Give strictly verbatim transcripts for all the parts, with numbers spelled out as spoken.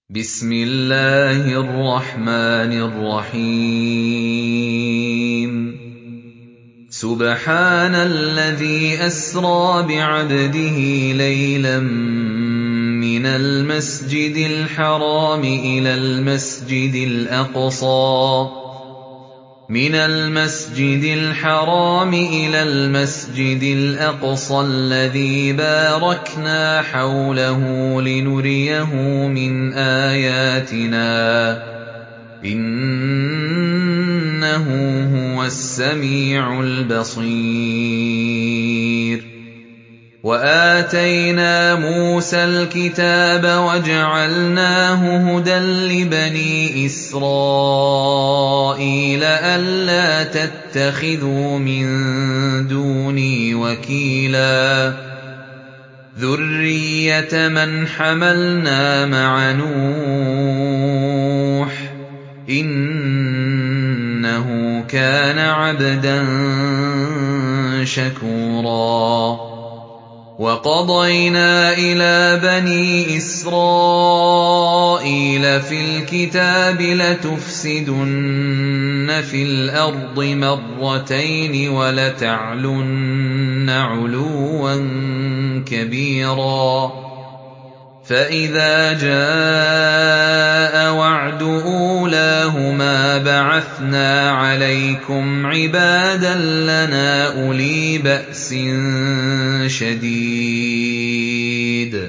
بسم الله الرحمن الرحيم سبحان الذي أسرى بعبده ليلا من المسجد الحرام إلى المسجد الأقصى من المسجد الحرام إلى المسجد الأقصى الذي باركنا حوله لنريه من آياتنا إنه هو السميع البصير وآتينا موسى الكتاب وجعلناه هدى لبني إسرائيل ألا تتخذوا من دوني وكيلا ذرية من حملنا مع نوح إنه كان عبدا شكورا وقضينا إلى بني إسرائيل في الكتاب لتفسدن في الأرض مرتين ولتعلن علوا كبيرا فإذا جاء وعد أولاهما بعثنا عليكم عبادا لنا أولي بأس شديد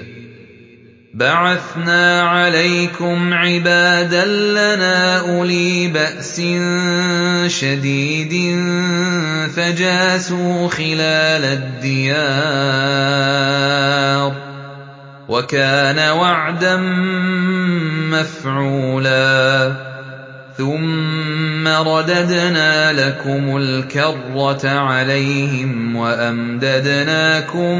بعثنا عليكم عبادا لنا أولي بأس شديد فجاسوا خلال الديار وكان وعدا مفعولا ثم رددنا لكم الكرة عليهم وأمددناكم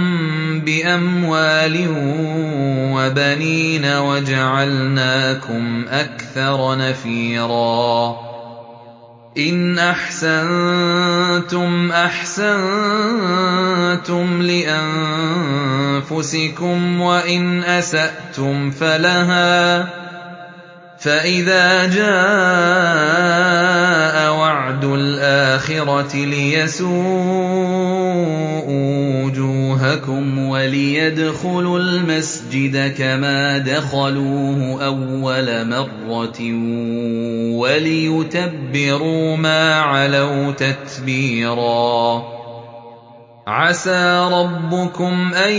بأموال وبنين وجعلناكم أكثر نفيرا إن أحسنتم أحسنتم لأنفسكم وإن أسأتم فلها فإذا جاء وعد الآخرة ليسوءوا وجوهكم وليدخلوا المسجد كما دخلوه أول مرة وليتبروا ما علوا تتبيرا عسى ربكم أن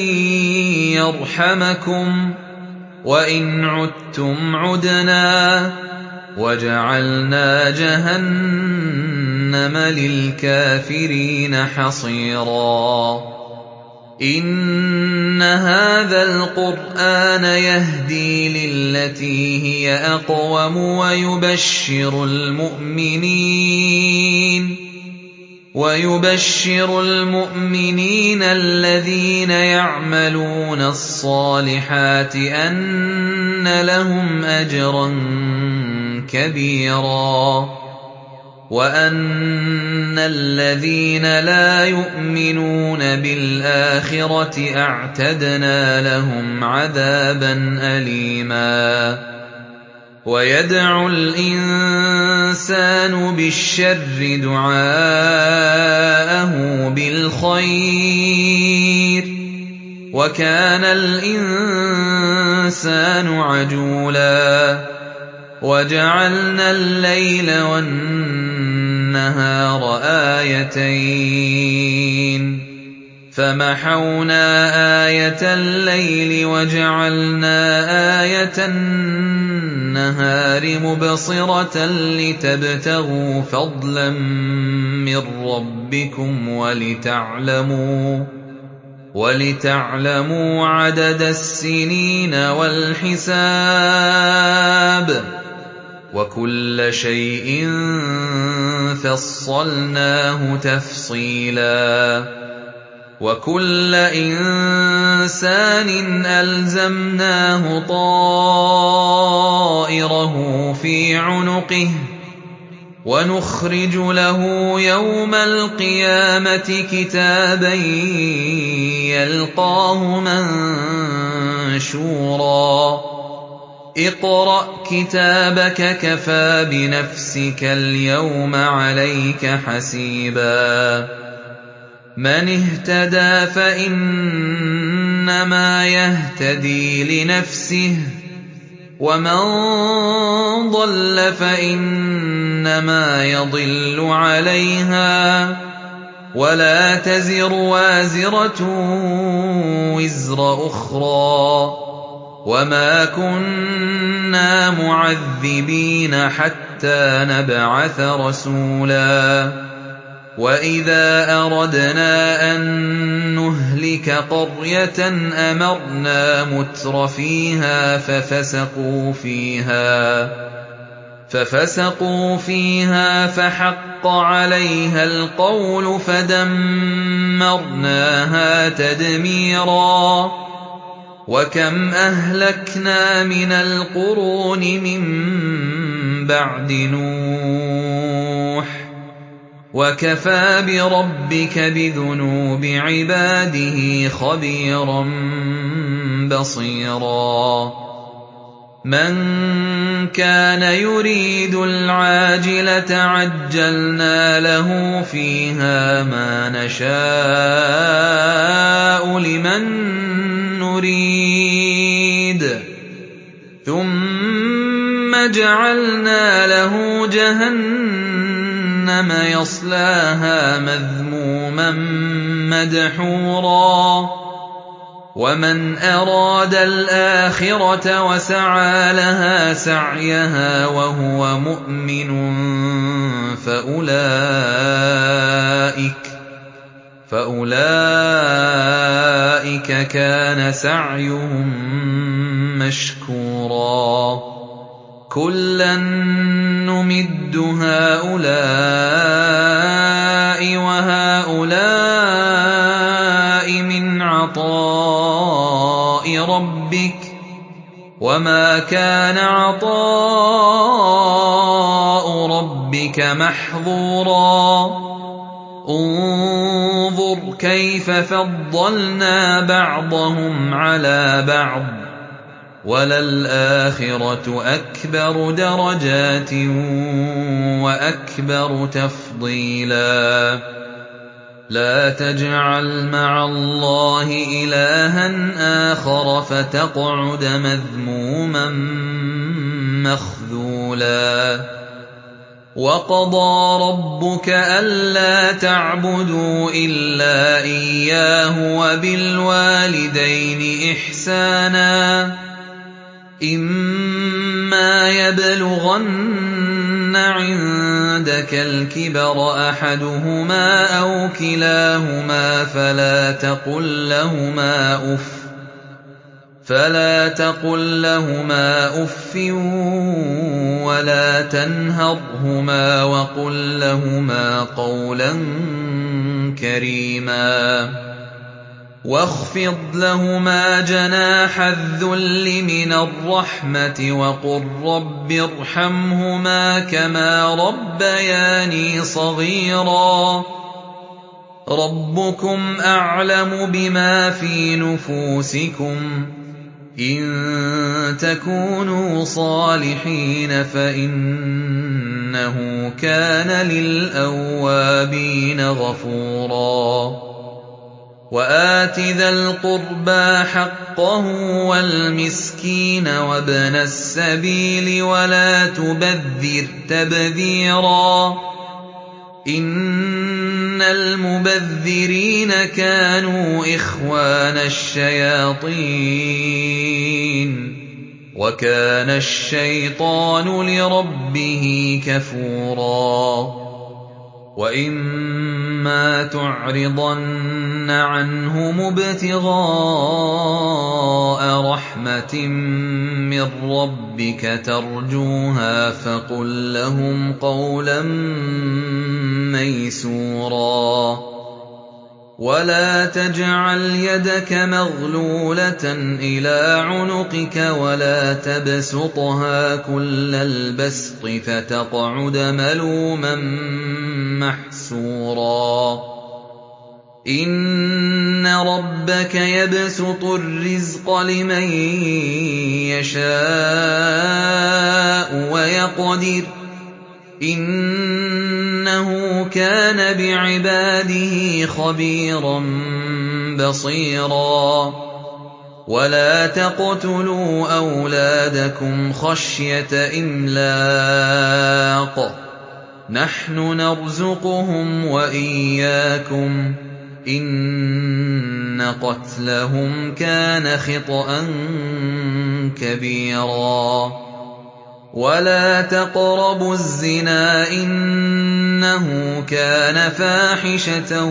يرحمكم وإن عدتم عدنا وجعلنا جهنم للكافرين حصيرا إن هذا القرآن يهدي للتي هي أقوم ويبشر المؤمنين ويبشر المؤمنين الذين يعملون الصالحات أن لهم أجرا كبيرا وأن الذين لا يؤمنون بالآخرة أعتدنا لهم عذابا أليما ويدعو الإنسان بالشر دعاءه بالخير وكان الإنسان عجولا وجعلنا الليل والنهار آيتين فمحونا آية الليل وجعلنا آية النهار مبصرة لتبتغوا فضلا من ربكم ولتعلموا ولتعلموا عدد السنين والحساب وكل شيء فصلناه تفصيلا وكل إنسان ألزمناه طائره في عنقه ونخرج له يوم القيامة كتابا يلقاه منشورا اقْرَأْ كِتَابَكَ كَفَىٰ بِنَفْسِكَ الْيَوْمَ عَلَيْكَ حَسِيبًا مَّنِ اهْتَدَىٰ فَإِنَّمَا يَهْتَدِي لِنَفْسِهِ وَمَن ضَلَّ فَإِنَّمَا يَضِلُّ عَلَيْهَا ۚ وَلَا تَزِرُ وَازِرَةٌ وِزْرَ أُخْرَىٰ ۗ وَمَا كُنَّا مُعَذِّبِينَ حَتَّىٰ نَبْعَثَ رَسُولًا وَإِذَا أَرَدْنَا أَن نُّهْلِكَ قَرْيَةً أَمَرْنَا مُتْرَفِيهَا فَفَسَقُوا فِيهَا فَفَسَقُوا فِيهَا فَحَقَّ عَلَيْهَا الْقَوْلُ فَدَمَّرْنَاهَا تَدْمِيرًا وَكَمْ أَهْلَكْنَا مِنَ الْقُرُونِ مِن بَعْدِ نُوحٍ ۗ وَكَفَىٰ بِرَبِّكَ بِذُنُوبِ عِبَادِهِ خَبِيرًا بَصِيرًا مَّن كَانَ يُرِيدُ الْعَاجِلَةَ عَجَّلْنَا لَهُ فِيهَا مَا نَشَاءُ لِمَن نُّرِيدُ ثُمَّ جَعَلْنَا لَهُ جَهَنَّمَ يَصْلَاهَا مَذْمُومًا مَّدْحُورًا ۖ وَمَنْ أَرَادَ الْآخِرَةَ وَسَعَىٰ لَهَا سَعْيَهَا وَهُوَ مُؤْمِنٌ فَأُولَٰئِكَ فَأُولَٰئِكَ كَانَ سَعْيُهُم مَّشْكُورًا كُلًّا نُّمِدُّ هَٰؤُلَاءِ وَهَٰؤُلَاءِ مِنْ عَطَاءِ رَبِّكَ ۚ وَمَا كَانَ عَطَاءُ رَبِّكَ مَحْظُورًا انظُرْ كَيْفَ فَضَّلْنَا بَعْضَهُمْ عَلَىٰ بَعْضٍ ۚ وَلَلْآخِرَةُ أَكْبَرُ دَرَجَاتٍ وَأَكْبَرُ تَفْضِيلًا لَا تَجْعَلْ مَعَ اللَّهِ إِلَٰهًا آخَرَ فَتَقْعُدَ مَذْمُومًا مَّخْذُولًا وَقَضَىٰ رَبُّكَ أَلَّا تَعْبُدُوا إِلَّا إِيَّاهُ وَبِالْوَالِدَيْنِ إِحْسَانًا ۚ إِمَّا يَبْلُغَنَّ عِندَكَ الْكِبَرَ أَحَدُهُمَا أَوْ كِلَاهُمَا فَلَا تَقُل لَّهُمَا أُفٍّ وَلَا تَنْهَرْهُمَا وَقُل لَّهُمَا قَوْلًا كَرِيمًا وَاخْفِضْ لَهُمَا جَنَاحَ الذُّلِّ مِنَ الرَّحْمَةِ وَقُل رَّبِّ ارْحَمْهُمَا كَمَا رَبَّيَانِي صَغِيرًا رَّبُّكُمْ أَعْلَمُ بِمَا فِي نُفُوسِكُمْ ۚ إِن تَكُونُوا صَالِحِينَ فَإِنَّهُ كَانَ لِلْأَوَّابِينَ غَفُورًا وَآتِ ذَا الْقُرْبَىٰ حَقَّهُ وَالْمِسْكِينَ وَابْنَ السَّبِيلِ وَلَا تُبَذِّرْ تَبْذِيرًا إِنَّ الْمُبَذِّرِينَ كَانُوا إِخْوَانَ الشَّيَاطِينِ ۖ وَكَانَ الشَّيْطَانُ لِرَبِّهِ كَفُورًا وَإِمَّا تُعْرِضَنَّ عَنْهُمُ ابْتِغَاءَ رَحْمَةٍ مِّن رَّبِّكَ تَرْجُوهَا فَقُل لَّهُمْ قَوْلًا مَّيْسُورًا وَلَا تَجْعَلْ يَدَكَ مَغْلُولَةً إِلَىٰ عُنُقِكَ وَلَا تَبْسُطْهَا كُلَّ الْبَسْطِ فَتَقْعُدَ مَلُومًا مَّحْسُورًا إِنَّ رَبَّكَ يَبْسُطُ الرِّزْقَ لِمَن يَشَاءُ وَيَقْدِرُ ۚ إِنَّهُ كَانَ بِعِبَادِهِ خَبِيرًا بَصِيرًا وَلَا تَقْتُلُوا أَوْلَادَكُمْ خَشْيَةَ إِمْلَاقٍ ۖ نَّحْنُ نَرْزُقُهُمْ وَإِيَّاكُمْ ۚ إِنَّ قَتْلَهُمْ كَانَ خِطْئًا كَبِيرًا وَلَا تَقْرَبُوا الزِّنَا ۖ إِنَّهُ كَانَ فَاحِشَةً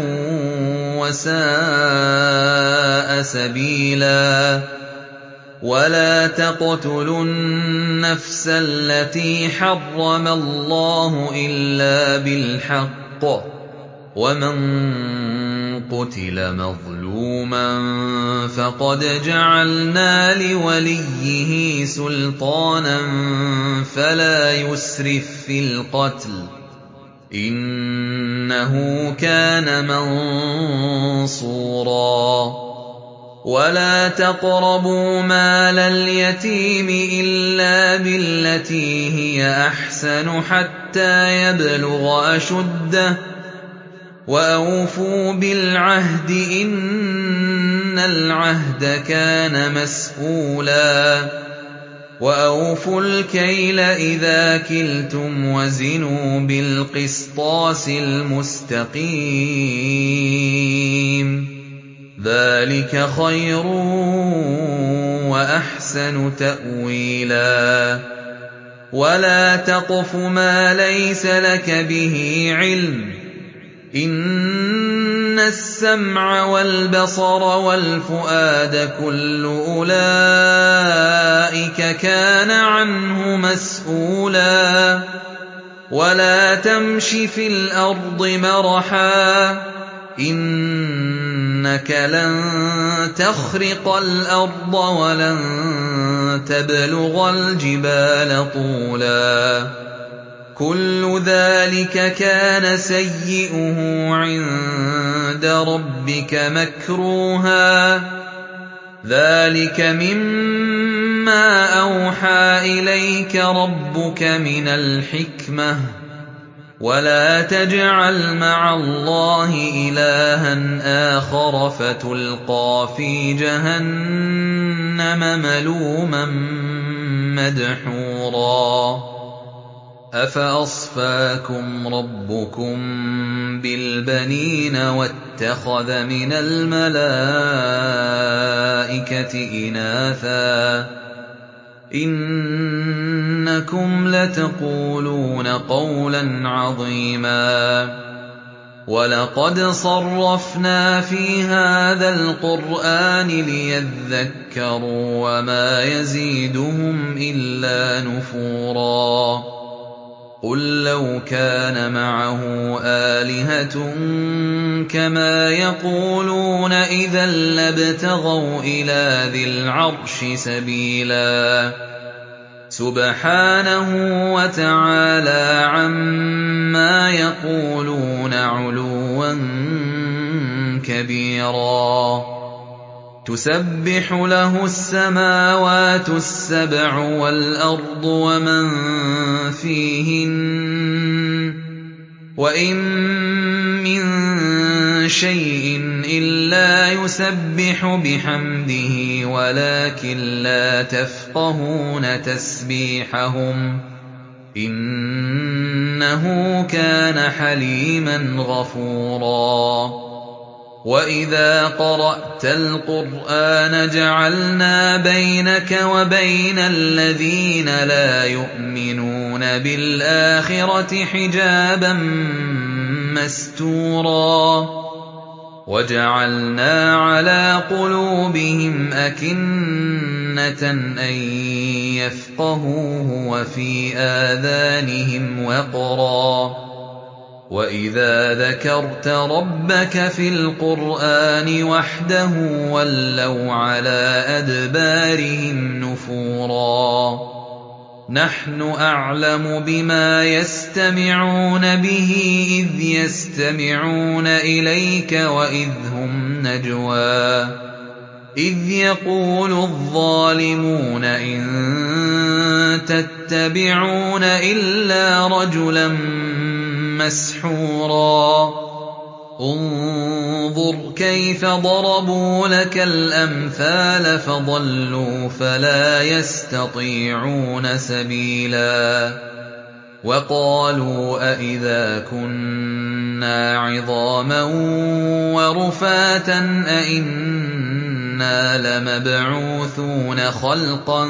وَسَاءَ سَبِيلًا وَلَا تَقْتُلُوا النَّفْسَ الَّتِي حَرَّمَ اللَّهُ إِلَّا بِالْحَقِّ ۚ وَمَن قُتِلَ مَظْلُومًا فَقَدْ جَعَلْنَا لِوَلِيِّهِ سُلْطَانًا فَلَا يُسْرِف فِّي الْقَتْلِ ۖ إِنَّهُ كَانَ مَنصُورًا وَلَا تَقْرَبُوا مَالَ الْيَتِيمِ إِلَّا بِالَّتِي هِيَ أَحْسَنُ حَتَّىٰ يَبْلُغَ أَشُدَّهُ ۖ وَأَوْفُوا بِالْعَهْدِ ۖ إِنَّ الْعَهْدَ كَانَ مَسْئُولًا ۖ وَأَوْفُوا الْكَيْلَ إِذَا كِلْتُمْ وَزِنُوا بِالْقِسْطَاسِ الْمُسْتَقِيمِ ۚ ذَٰلِكَ خَيْرٌ وَأَحْسَنُ تَأْوِيلًا وَلَا تَقْفُ مَا لَيْسَ لَكَ بِهِ عِلْمٌ ۚ إِنَّ السَّمْعَ وَالْبَصَرَ وَالْفُؤَادَ كُلُّ أُولَٰئِكَ كَانَ عَنْهُ مَسْئُولًا وَلَا تَمْشِ فِي الْأَرْضِ مَرَحًا ۖ إِنَّكَ لَن تَخْرِقَ الْأَرْضَ وَلَن تَبْلُغَ الْجِبَالَ طُولًا ۚ كُلُّ ذَٰلِكَ كَانَ سَيِّئُهُ عِندَ رَبِّكَ مَكْرُوهًا ۗ ذَٰلِكَ مِمَّا أَوْحَىٰ إِلَيْكَ رَبُّكَ مِنَ الْحِكْمَةِ ۗ وَلَا تَجْعَلْ مَعَ اللَّهِ إِلَٰهًا آخَرَ فَتُلْقَىٰ فِي جَهَنَّمَ مَلُومًا مَّدْحُورًا أَفَأَصْفَاكُمْ رَبُّكُم بِالْبَنِينَ وَاتَّخَذَ مِنَ الْمَلَائِكَةِ إِنَاثًا ۚ إِنَّكُمْ لَتَقُولُونَ قَوْلًا عَظِيمًا وَلَقَدْ صَرَّفْنَا فِي هَٰذَا الْقُرْآنِ لِيَذَّكَّرُوا وَمَا يَزِيدُهُمْ إِلَّا نُفُورًا قُل لَّوْ كَانَ مَعَهُ آلِهَةٌ كَمَا يَقُولُونَ إِذًا لَّابْتَغَوْا إِلَىٰ ذِي الْعَرْشِ سَبِيلًا سُبْحَانَهُ وَتَعَالَىٰ عَمَّا يَقُولُونَ عُلُوًّا كَبِيرًا تُسَبِّحُ لَهُ السَّمَاوَاتُ السَّبْعُ وَالْأَرْضُ وَمَن فِيهِنَّ ۚ وَإِن مِّن شَيْءٍ إِلَّا يُسَبِّحُ بِحَمْدِهِ وَلَٰكِن لَّا تَفْقَهُونَ تَسْبِيحَهُمْ ۗ إِنَّهُ كَانَ حَلِيمًا غَفُورًا وَإِذَا قَرَأْتَ الْقُرْآنَ جَعَلْنَا بَيْنَكَ وَبَيْنَ الَّذِينَ لَا يُؤْمِنُونَ بِالْآخِرَةِ حِجَابًا مَّسْتُورًا وَجَعَلْنَا عَلَىٰ قُلُوبِهِمْ أَكِنَّةً أَن يَفْقَهُوهُ وَفِي آذَانِهِمْ وَقْرًا ۚ وَإِذَا ذَكَرْتَ رَبَّكَ فِي الْقُرْآنِ وَحْدَهُ وَلَّوْا عَلَىٰ أَدْبَارِهِمْ نُفُورًا نَّحْنُ أَعْلَمُ بِمَا يَسْتَمِعُونَ بِهِ إِذْ يَسْتَمِعُونَ إِلَيْكَ وَإِذْ هُمْ نَجْوَىٰ إِذْ يَقُولُ الظَّالِمُونَ إِن تَتَّبِعُونَ إِلَّا رَجُلًا مَّسْحُورًا انظُرْ كَيْفَ ضَرَبُوا لَكَ الْأَمْثَالَ فَضَلُّوا فَلَا يَسْتَطِيعُونَ سَبِيلًا وَقَالُوا أَإِذَا كُنَّا عِظَامًا وَرُفَاتًا أَإِنَّا لَمَبْعُوثُونَ خَلْقًا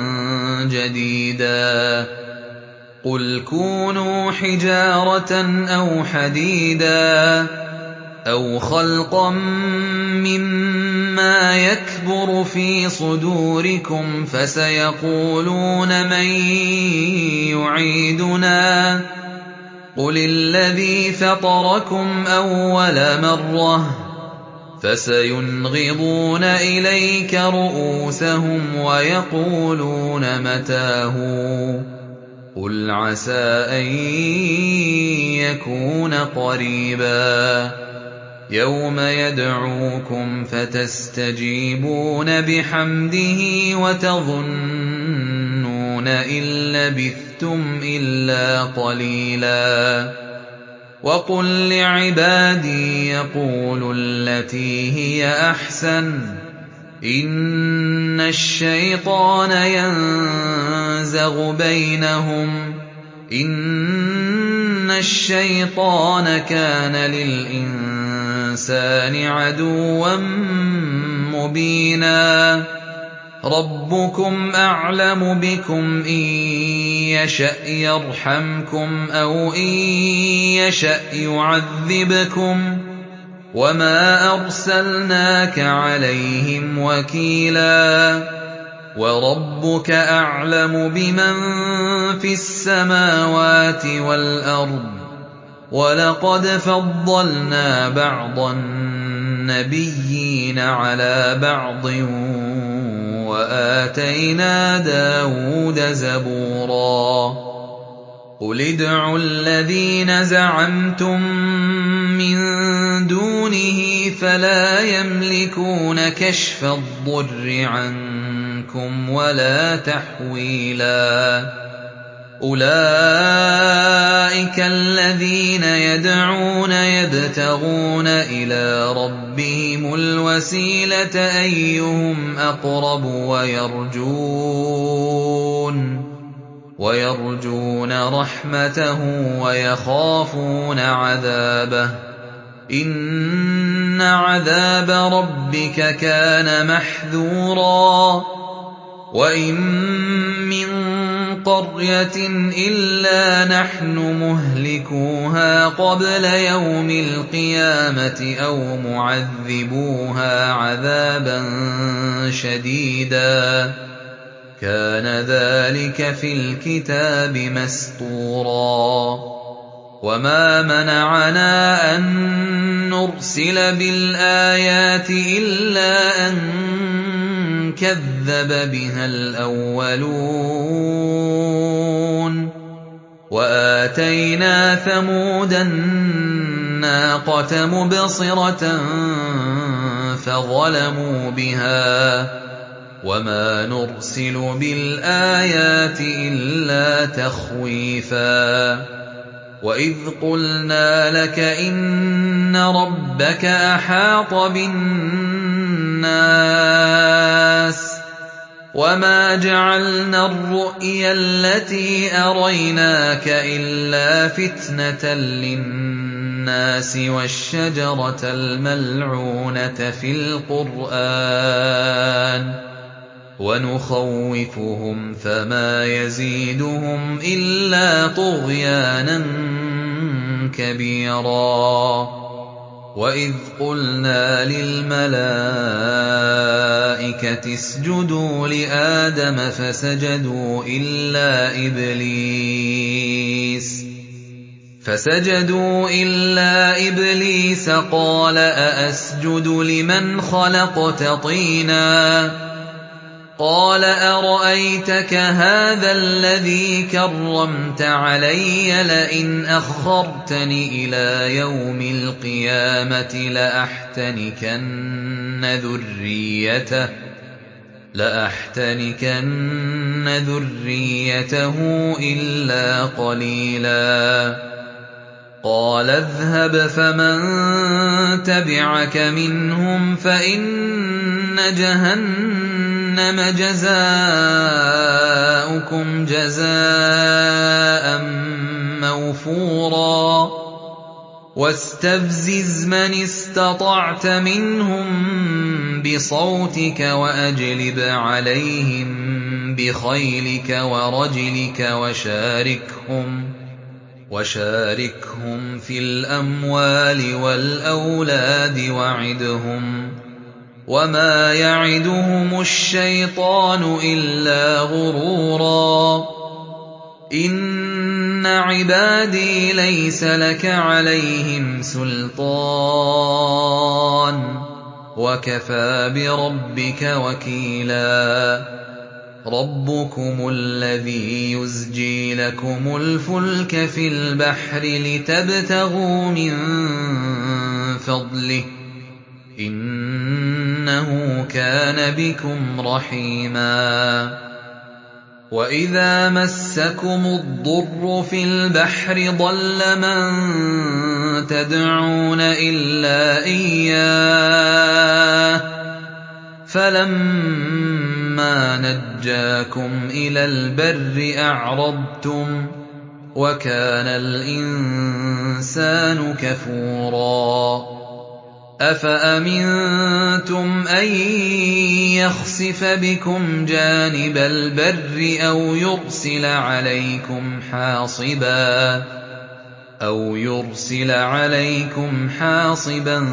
جَدِيدًا قُلْ كُونُوا حِجَارَةً أَوْ حَدِيدًا أَوْ خَلْقًا مِّمَّا يَكْبُرُ فِي صُدُورِكُمْ فَسَيَقُولُونَ مَن يُعِيدُنَا قُلِ الَّذِي فَطَرَكُمْ أَوَّلَ مَرَّةٍ فَسَيُنْغِضُونَ إِلَيْكَ رُءُوسَهُمْ وَيَقُولُونَ مَتَىٰ هُوَ قُلْ عَسَىٰ أَن يَكُونَ قَرِيبًا يَوْمَ يَدْعُوكُمْ فَتَسْتَجِيبُونَ بِحَمْدِهِ وَتَظُنُّونَ إِن لَّبِثْتُمْ إِلَّا قَلِيلًا وَقُل لِّعِبَادِي يَقُولُوا الَّتِي هِيَ أَحْسَنُ إِنَّ الشَّيْطَانَ يَنزَغُ بَيْنَهُمْ إِنَّ الشَّيْطَانَ كَانَ لِلْإِنسَانِ عَدُوًّا مُّبِينًا رَبُّكُمْ أَعْلَمُ بِكُمْ إِن يَشَأْ يَرْحَمْكُمْ أَوْ إِن يَشَأْ يُعَذِّبْكُمْ وَمَا أَرْسَلْنَاكَ عَلَيْهِمْ وَكِيلًا وَرَبُّكَ أَعْلَمُ بِمَن فِي السَّمَاوَاتِ وَالْأَرْضِ وَلَقَدْ فَضَّلْنَا بَعْضَ النَّبِيِّينَ عَلَىٰ بَعْضٍ وَآتَيْنَا دَاوُودَ زَبُورًا قُلِ ادْعُوا الَّذِينَ زَعَمْتُم مِّن دُونِهِ فَلَا يَمْلِكُونَ كَشْفَ الضُّرِّ عَنكُمْ وَلَا تَحْوِيلًا أُولَٰئِكَ الَّذِينَ يَدْعُونَ يَبْتَغُونَ إِلَىٰ رَبِّهِمُ الْوَسِيلَةَ أَيُّهُمْ أَقْرَبُ وَيَرْجُونَ وَيَرْجُونَ رَحْمَتَهُ وَيَخَافُونَ عَذَابَهُ إِنَّ عَذَابَ رَبِّكَ كَانَ مَحْذُورًا وَإِن مِّن قَرْيَةٍ إِلَّا نَحْنُ مُهْلِكُوهَا قَبْلَ يَوْمِ الْقِيَامَةِ أَوْ مُعَذِّبُوهَا عَذَابًا شَدِيدًا كَانَ ذَٰلِكَ فِي الْكِتَابِ مَسْطُورًا وَمَا مَنَعَنَا أَن نُّرْسِلَ بِالْآيَاتِ إِلَّا أَن كَذَّبَ بِهَا الْأَوَّلُونَ وَآتَيْنَا ثَمُودَ النَّاقَةَ مُبْصِرَةً فَظَلَمُوا بِهَا وَمَا نُرْسِلُ بِالْآيَاتِ إِلَّا تَخْوِيفًا وَإِذْ قُلْنَا لَكَ إِنَّ رَبَّكَ أَحَاطَ بِالنَّاسِ وَمَا جَعَلْنَا الرُّؤْيَا الَّتِي أَرَيْنَاكَ إِلَّا فِتْنَةً لِّلنَّاسِ وَالشَّجَرَةَ الْمَلْعُونَةَ فِي الْقُرْآنِ وَنُخَوِّفُهُمْ فَمَا يَزِيدُهُمْ إِلَّا طُغْيَانًا كَبِيرًا وَإِذْ قُلْنَا لِلْمَلَائِكَةِ اسْجُدُوا لِآدَمَ فَسَجَدُوا إِلَّا إِبْلِيسَ فَسَجَدُوا إِلَّا إِبْلِيسَ قَالَ أَأَسْجُدُ لِمَنْ خَلَقْتَ طِينًا قَالَ أَرَأَيْتَكَ هَٰذَا الَّذِي كَرَّمْتَ عَلَيَّ لَئِنْ أَخَّرْتَنِ إِلَىٰ يَوْمِ الْقِيَامَةِ لَأَحْتَنِكَنَّ ذُرِّيَّتَهُ لَأَحْتَنِكَنَّ ذُرِّيَّتَهُ إِلَّا قَلِيلًا قَالَ اذْهَبْ فَمَن تَبِعَكَ مِنْهُمْ فَإِنَّ جَهَنَّمَ جَزَاؤُكُمْ جَزَاءً مَّوْفُورًا وَاسْتَفْزِزْ مَنِ اسْتَطَعْتَ مِنْهُم بِصَوْتِكَ وَأَجْلِبْ عَلَيْهِم بِخَيْلِكَ وَرَجِلِكَ وَشَارِكْهُمْ وَشَارِكْهُمْ فِي الْأَمْوَالِ وَالْأَوْلَادِ وَعِدْهُمْ ۚ وَمَا يَعِدُهُمُ الشَّيْطَانُ إِلَّا غُرُورًا إِنَّ عِبَادِي لَيْسَ لَكَ عَلَيْهِمْ سُلْطَانٌ ۚ وَكَفَىٰ بِرَبِّكَ وَكِيلًا رَبُّكُمُ الَّذِي يُزْجِي لَكُمُ الْفُلْكَ فِي الْبَحْرِ لِتَبْتَغُوا مِن فَضْلِهِ ۚ إِنَّهُ كَانَ بِكُمْ رَحِيمًا وَإِذَا مَسَّكُمُ الضُّرُّ فِي الْبَحْرِ ضَلَّ مَن تَدْعُونَ إِلَّا إِيَّاهُ فَلَمَّا نَجَّاكُمْ إِلَى الْبَرِّ أَعْرَضْتُمْ ۚ وَكَانَ الْإِنسَانُ كَفُورًا أَفَأَمِنتُمْ أَن يَخْسِفَ بِكُمْ جَانِبَ الْبَرِّ أَوْ يُرْسِلَ عَلَيْكُمْ حَاصِبًا أَوْ يُرْسِلَ عَلَيْكُمْ حَاصِبًا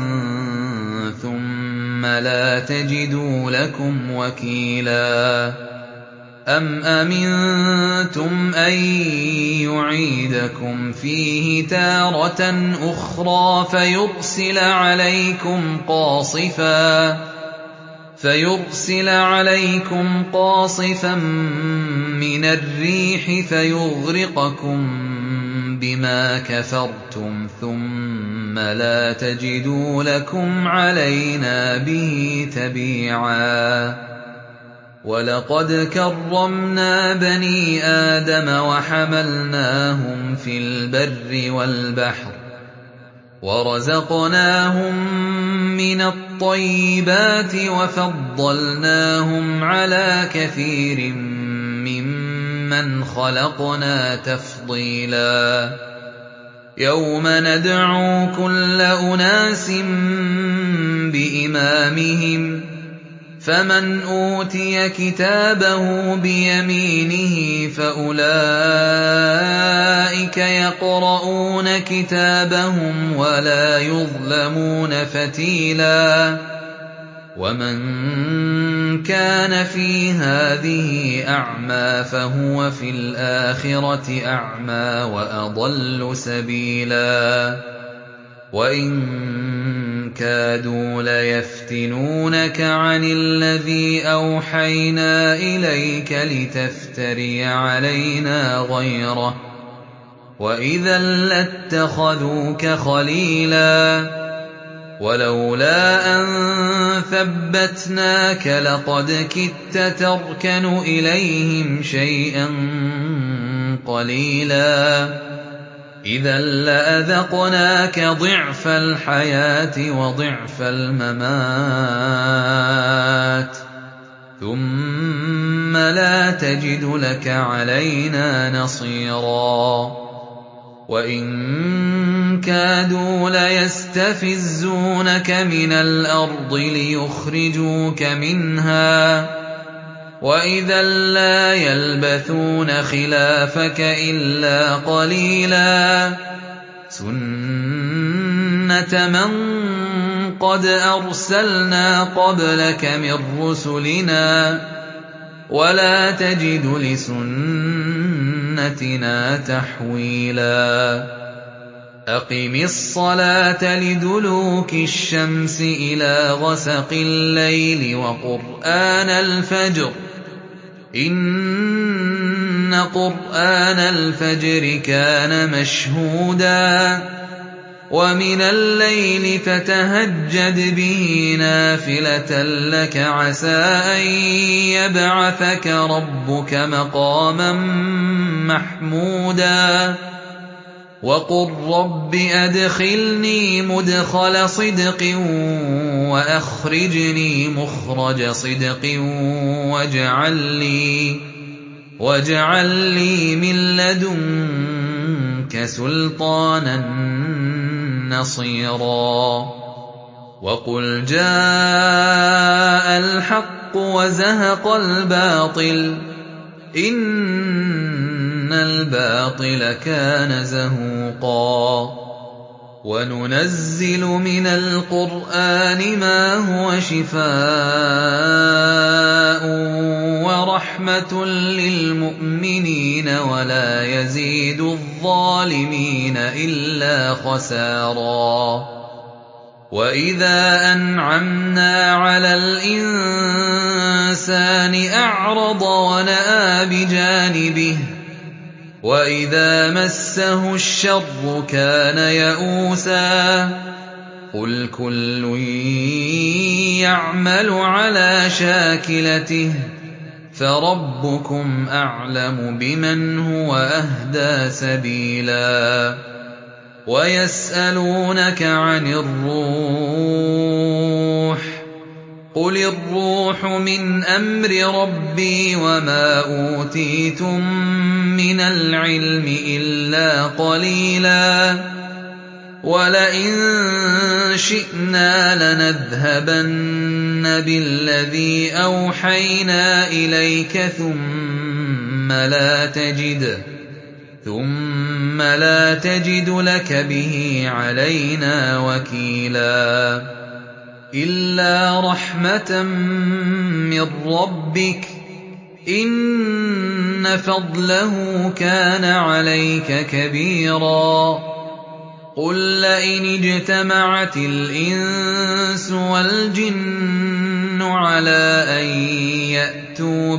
ثُمَّ لَا تَجِدُوا لَكُمْ وَكِيلًا أَمْ أَمِنتُمْ أَن يُعِيدَكُمْ فِيهِ تَارَةً أُخْرَىٰ فَيُرْسِلَ عَلَيْكُمْ قَاصِفًا فَيُرْسِلَ عَلَيْكُمْ قَاصِفًا مِّنَ الرِّيحِ فَيُغْرِقَكُم بِمَا كَفَرْتُمْ ثُمَّ لَا تَجِدُوا لَكُمْ عَلَيْنَا بِهِ تَبِيعًا وَلَقَدْ كَرَّمْنَا بَنِي آدَمَ وَحَمَلْنَاهُمْ فِي الْبَرِّ وَالْبَحْرِ وَرَزَقْنَاهُم مِّنَ الطَّيِّبَاتِ وَفَضَّلْنَاهُمْ عَلَىٰ كَثِيرٍ مِّمَّنْ خَلَقْنَا تَفْضِيلًا يَوْمَ نَدْعُو كُلَّ أُنَاسٍ بِإِمَامِهِمْ ۖ فَمَنْ أُوتِيَ كِتَابَهُ بِيَمِينِهِ فَأُولَٰئِكَ يَقْرَءُونَ كِتَابَهُمْ وَلَا يُظْلَمُونَ فَتِيلًا وَمَن كَانَ فِي هَٰذِهِ أَعْمَىٰ فَهُوَ فِي الْآخِرَةِ أَعْمَىٰ وَأَضَلُّ سَبِيلًا وَإِن كَادُوا لَيَفْتِنُونَكَ عَنِ الَّذِي أَوْحَيْنَا إِلَيْكَ لِتَفْتَرِيَ عَلَيْنَا غَيْرَهُ ۖ وَإِذًا لَّاتَّخَذُوكَ خَلِيلًا وَلَوْلَا أَن ثَبَّتْنَاكَ لَقَدْ كِدتَّ تَرْكَنُ إِلَيْهِمْ شَيْئًا قَلِيلًا إِذًا لَّأَذَقْنَاكَ ضِعْفَ الْحَيَاةِ وَضِعْفَ الْمَمَاتِ ثُمَّ لَا تَجِدُ لَكَ عَلَيْنَا نَصِيرًا وَإِن كَادُوا لَيَسْتَفِزُّونَكَ مِنَ الْأَرْضِ لِيُخْرِجُوكَ مِنْهَا ۖ وَإِذًا لَّا يَلْبَثُونَ خِلَافَكَ إِلَّا قَلِيلًا سُنَّةَ مَن قَدْ أَرْسَلْنَا قَبْلَكَ مِن رُّسُلِنَا ۖ وَلَا تَجِدُ لِسُنَّتِنَا تَحْوِيلًا أَقِمِ الصَّلَاةَ لِدُلُوكِ الشَّمْسِ إِلَىٰ غَسَقِ اللَّيْلِ وَقُرْآنَ الْفَجْرِ ۖ إِنَّ قُرْآنَ الْفَجْرِ كَانَ مَشْهُودًا وَمِنَ اللَّيْلِ فَتَهَجَّدْ بِهِ نَافِلَةً لَّكَ عَسَىٰ أَن يَبْعَثَكَ رَبُّكَ مَقَامًا مَّحْمُودًا وَقُل رَّبِّ أَدْخِلْنِي مُدْخَلَ صِدْقٍ وَأَخْرِجْنِي مُخْرَجَ صِدْقٍ وَاجْعَل لِّي مِن لَّدُنكَ سُلْطَانًا نَّصِيرًا وَقُلْ جَاءَ الْحَقُّ وَزَهَقَ الْبَاطِلُ إِنَّ الْبَاطِلَ كَانَ زَهُوقًا وَنُنَزِّلُ مِنَ الْقُرْآنِ مَا هُوَ شِفَاءٌ وَرَحْمَةٌ لِّلْمُؤْمِنِينَ وَلَا يَزِيدُ الظَّالِمِينَ إِلَّا خَسَارًا وَإِذَا أَنْعَمْنَا عَلَى الْإِنسَانِ أَعْرَضَ وَنَأَىٰ بِجَانِبِهِ وَإِذَا مَسَّهُ الشَّرُّ كَانَ يَئُوسًا قُلْ كُلٌّ يَعْمَلُ عَلَىٰ شَاكِلَتِهِ فَرَبُّكُمْ أَعْلَمُ بِمَنْ هُوَ أَهْدَىٰ سَبِيلًا وَيَسْأَلُونَكَ عَنِ الرُّوحِ قُلِ الرُّوحُ مِنْ أَمْرِ رَبِّي وَمَا أُوتِيتُم مِّنَ الْعِلْمِ إِلَّا قَلِيلًا وَلَئِن شِئْنَا لَنَذْهَبَنَّ بِالَّذِي أَوْحَيْنَا إِلَيْكَ ثُمَّ لَا تَجِدُ لَكَ بِهِ عَلَيْنَا وَكِيلًا إِلَّا رَحْمَةً مِّن رَّبِّكَ إِنَّ فَضْلَهُ كَانَ عَلَيْكَ كَبِيرًا قُل لَّئِنِ اجْتَمَعَتِ الْإِنسُ وَالْجِنُّ عَلَىٰ أَن يَأْتُوا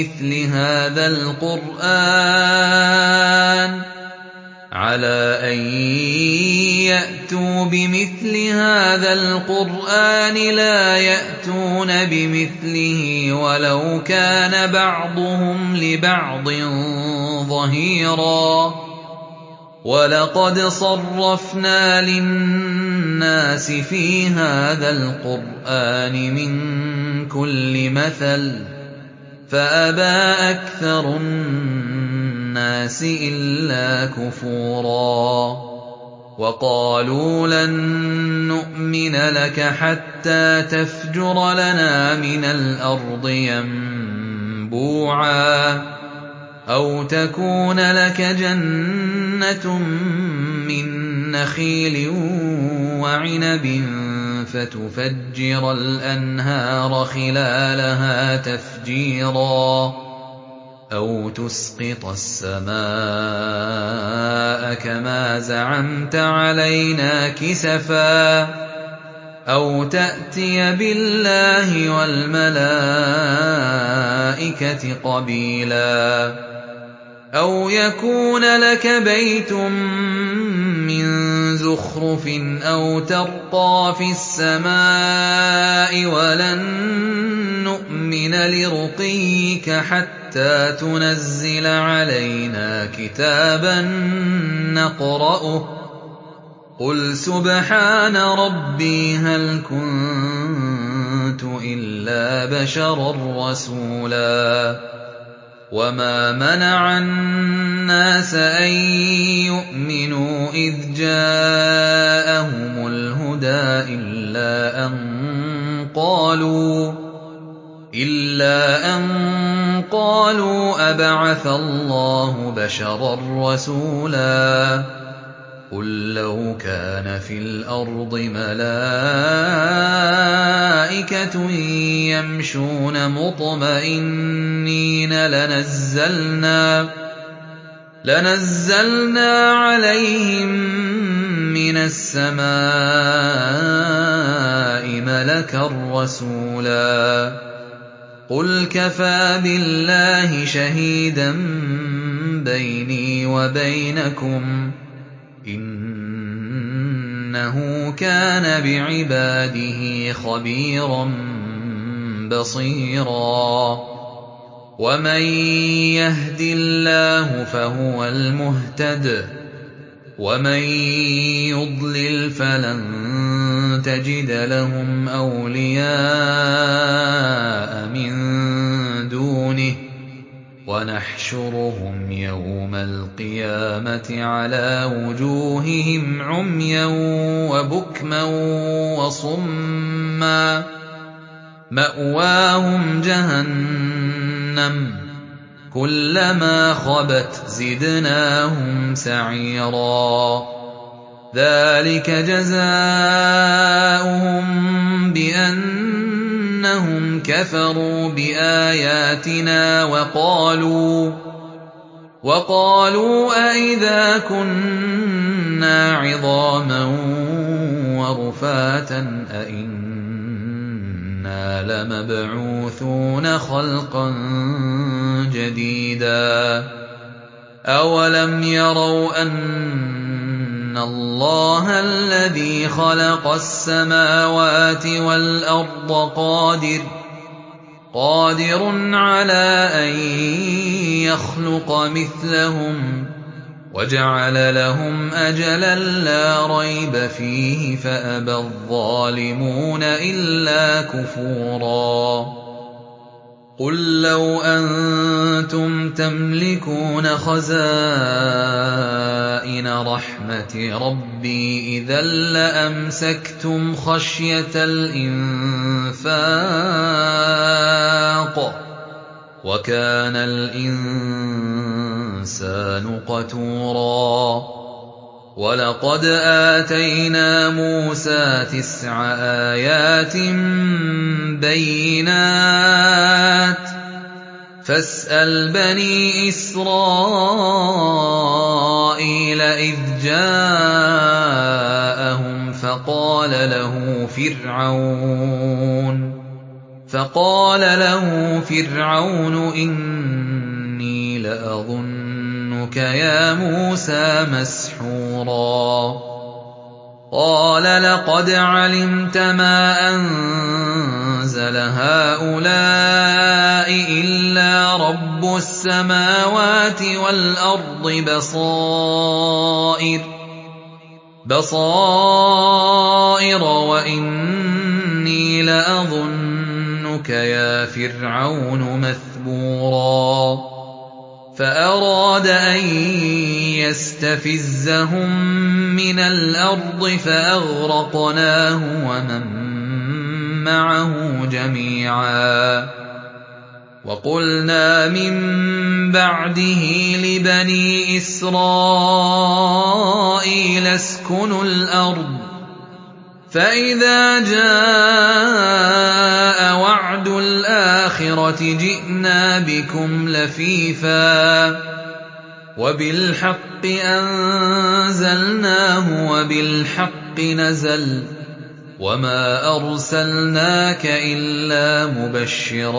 بِمِثْلِ هَٰذَا الْقُرْآنِ لَا يَأْتُونَ بِمِثْلِهِ وَلَوْ كَانَ بَعْضُهُمْ لِبَعْضٍ ظَهِيرًا وَلَقَدْ صَرَّفْنَا لِلنَّاسِ فِي هَٰذَا الْقُرْآنِ مِن كُلِّ مَثَلٍ فَأَبَىٰ أَكْثَرُ النَّاسِ إِلَّا كُفُورًا وَقَالُوا لَن نُّؤْمِنَ لَكَ حَتَّىٰ تَفْجُرَ لَنَا مِنَ الْأَرْضِ يَنبُوعًا أَوْ تَكُونَ لَكَ جَنَّةٌ مِّن نَّخِيلٍ وَعِنَبٍ فَتُفَجِّرَ الْأَنْهَارَ خِلَالَهَا تَفْجِيرًا أَوْ تُسْقِطَ السَّمَاءَ كَمَا زَعَمْتَ عَلَيْنَا كِسَفًا أَوْ تَأْتِيَ بِاللَّهِ وَالْمَلَائِكَةِ قَبِيلًا أَوْ يَكُونَ لَكَ بَيْتٌ مِّن زُخْرُفٍ أَوْ تَرْقَىٰ فِي السَّمَاءِ وَلَن نُّؤْمِنَ لِرُقِيِّكَ حَتَّىٰ تُنَزِّلَ عَلَيْنَا كِتَابًا نَّقْرَؤُهُ ۗ قُلْ سُبْحَانَ رَبِّي هَلْ كُنتُ إِلَّا بَشَرًا رَّسُولًا وَمَا مَنَعَ النَّاسَ أَن يُؤْمِنُوا إِذْ جَاءَهُمُ الْهُدَىٰ إِلَّا أَن قَالُوا أَبَعَثَ اللَّهُ بَشَرًا رَّسُولًا قُل لَّوْ كَانَ فِي الْأَرْضِ مَلَائِكَةٌ يَمْشُونَ مُطْمَئِنِّينَ لَنَزَّلْنَا عَلَيْهِم مِّنَ السَّمَاءِ مَلَكًا رَّسُولًا قُلْ كَفَىٰ بِاللَّهِ شَهِيدًا بَيْنِي وَبَيْنَكُمْ ۚ إِنَّهُ كَانَ بِعِبَادِهِ خَبِيرًا بَصِيرًا وَمَن يَهْدِ اللَّهُ فَهُوَ الْمُهْتَدِ ۖ وَمَن يُضْلِلْ فَلَن تَجِدَ لَهُمْ أَوْلِيَاءَ مِن دُونِهِ ۖ وَنَحْشُرُهُمْ يَوْمَ الْقِيَامَةِ عَلَىٰ وُجُوهِهِمْ عُمْيًا وَبُكْمًا وَصُمًّا ۖ مَّأْوَاهُمْ جَهَنَّمُ ۖ كُلَّمَا خَبَتْ زِدْنَاهُمْ سَعِيرًا ذَٰلِكَ جَزَاؤُهُم بِأَنَّهُمْ كَفَرُوا بِآيَاتِنَا وَقَالُوا وَقَالُوا أَإِذَا كُنَّا عِظَامًا وَرُفَاتًا أَإِنَّا لَمَبْعُوثُونَ خَلْقًا جَدِيدًا أَوَلَمْ يَرَوْا أَنَّ اللَّهَ الَّذِي خَلَقَ السَّمَاوَاتِ وَالْأَرْضَ قَادِرٌ قادر عَلَىٰ أَن يَخْلُقَ مِثْلَهُمْ ۚ وَجَعَلَ لَهُمْ أَجَلًا لَّا رَيْبَ فِيهِ فَأَبَى الظَّالِمُونَ إِلَّا كُفُورًا قُل لَّوْ أَنتُمْ تَمْلِكُونَ خَزَائِنَ رَحْمَةِ رَبِّي إِذًا لَّأَمْسَكْتُمْ خَشْيَةَ الْإِنفَاقِ ۚ وَكَانَ الْإِنسَانُ قَتُورًا وَلَقَدْ آتَيْنَا مُوسَىٰ تِسْعَ آيَاتٍ بَيِّنَاتٍ فَاسْأَلْ بَنِي إِسْرَائِيلَ إِذْ جَاءَهُمْ فَقَالَ لَهُ فِرْعَوْنُ فَقَالَ لَهُ فِرْعَوْنُ إِنِّي لَأَظُنُّكَ يَا مُوسَىٰ مَسْحُورًا قَالَ لَقَدْ عَلِمْتَ مَا أَنزَلَ هَٰؤُلَاءِ إِلَّا رَبُّ السَّمَاوَاتِ وَالْأَرْضِ بَصَائِرَ بَصَائِرَ وَإِنِّي لَأَظُنُّكَ يَا فِرْعَوْنُ مَثْبُورًا فَأَرَادَ أَن يَسْتَفِزَّهُم مِّنَ الْأَرْضِ فَأَغْرَقْنَاهُ وَمَن مَّعَهُ جَمِيعًا وَقُلْنَا مِن بَعْدِهِ لِبَنِي إِسْرَائِيلَ اسْكُنُوا الْأَرْضَ فَإِذَا جَاءَ وَعْدُ الْآخِرَةِ جِئْنَا بِكُمْ لَفِيفًا وَبِالْحَقِّ أَنزَلْنَاهُ وَبِالْحَقِّ نَزَلَ وَمَا أَرْسَلْنَاكَ إِلَّا مُبَشِّرًا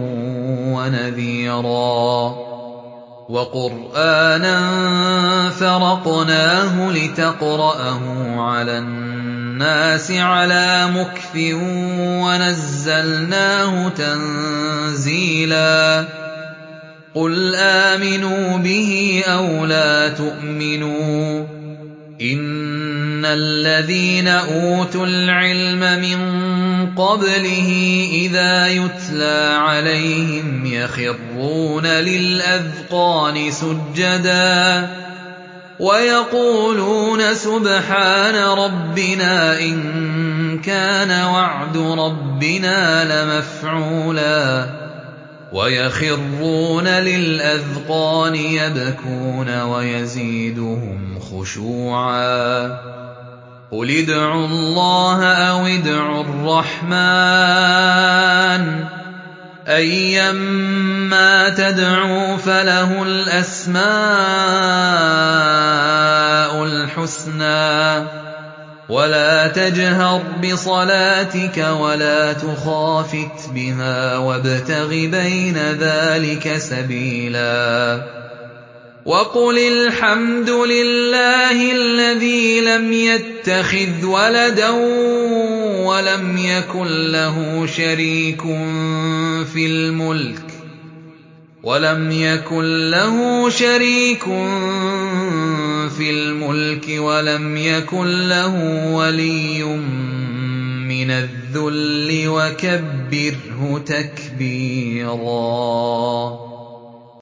وَنَذِيرًا وَقُرْآنًا فَرَقْنَاهُ لِتَقْرَأَهُ عَلَى النَّاسِ عَلَىٰ مُكْثٍ وَنَزَّلْنَاهُ تَنزِيلًا قُلْ آمِنُوا بِهِ أَوْ لَا تُؤْمِنُوا إِنَّ الَّذِينَ أُوتُوا الْعِلْمَ مِن قَبْلِهِ إِذَا يُتْلَىٰ عَلَيْهِمْ يَخِرُّونَ لِلْأَذْقَانِ سُجَّدًا وَيَقُولُونَ سُبْحَانَ رَبِّنَا إِن كَانَ وَعْدُ رَبِّنَا لَمَفْعُولًا وَيَخِرُّونَ لِلْأَذْقَانِ يَبْكُونَ وَيَزِيدُهُمْ خُشُوعًا قُلِ ادْعُوا اللَّهَ أَوِ ادْعُوا الرَّحْمَٰنَ أَيًّا مَّا تَدْعُوا فَلَهُ الْأَسْمَاءُ الْحُسْنَىٰ ولا تجهر بصلاتك ولا تخافت بها وابتغ بين ذلك سبيلا وقل الحمد لله الذي لم يتخذ ولدا ولم يكن له شريك في الملك ولم يكن له شريك في الملك ولم يكن له ولي من الذل وكبره تكبيرا.